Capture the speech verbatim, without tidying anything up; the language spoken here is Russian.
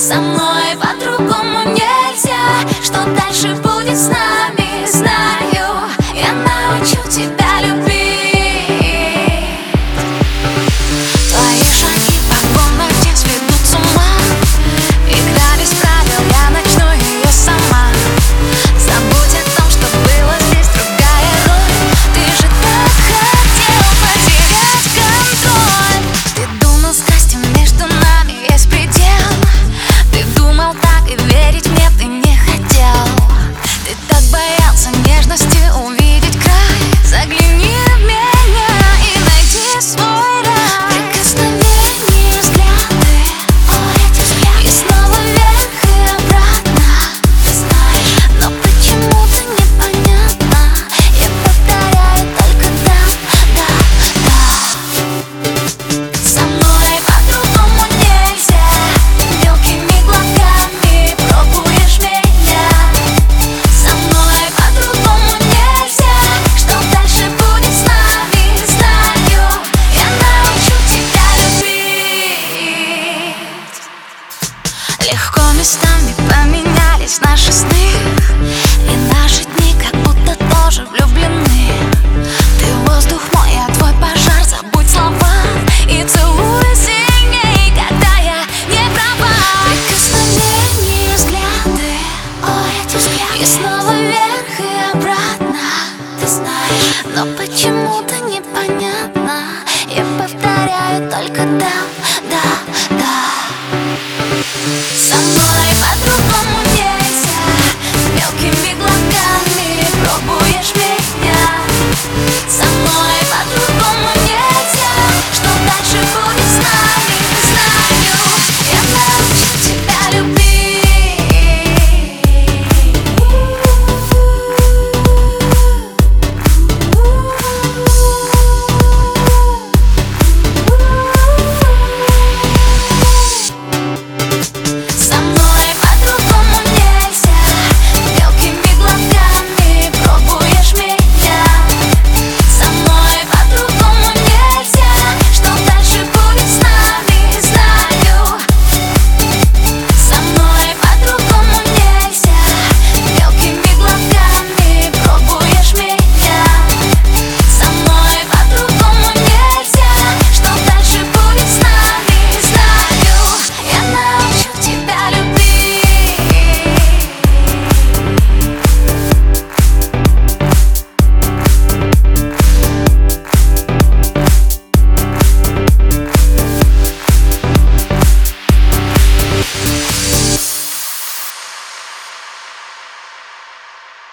Со мной по-другому нельзя. Что дальше будет с нами, знаю. Я научу тебя любить. Твои шаги по комнате сведут с ума. Игра без правил, я начну ее сама. Забудь о том, что было здесь, другая роль. Ты же так хотел потерять контроль. Ты думал, страсти между нами есть предел. Ты думал так, и верить мне ты не хотел. Ты так боялся нежности увидеть край. Загляни в меня и найди свой рай. Прикосновения, взгляды, о, эти взгляды. И снова вверх и обратно, ты знаешь. Но почему-то непонятно. Я повторяю только да, да, да. Со мной по-другому нельзя. Мелкими глотками пробуешь меня. Со мной по-другому нельзя. Что дальше будет с нами, знаю. Я научу тебя любить. Легко местами поменялись наши сны. И наши дни как будто тоже влюблены. Ты воздух мой, я твой пожар. Забудь слова и целуй сильней, когда я не права. Прикосновения, взгляды, о, эти взгляды. И снова вверх и обратно, ты знаешь. Но почему-то непонятно. Я повторяю только да, да, да. Со мной по-другому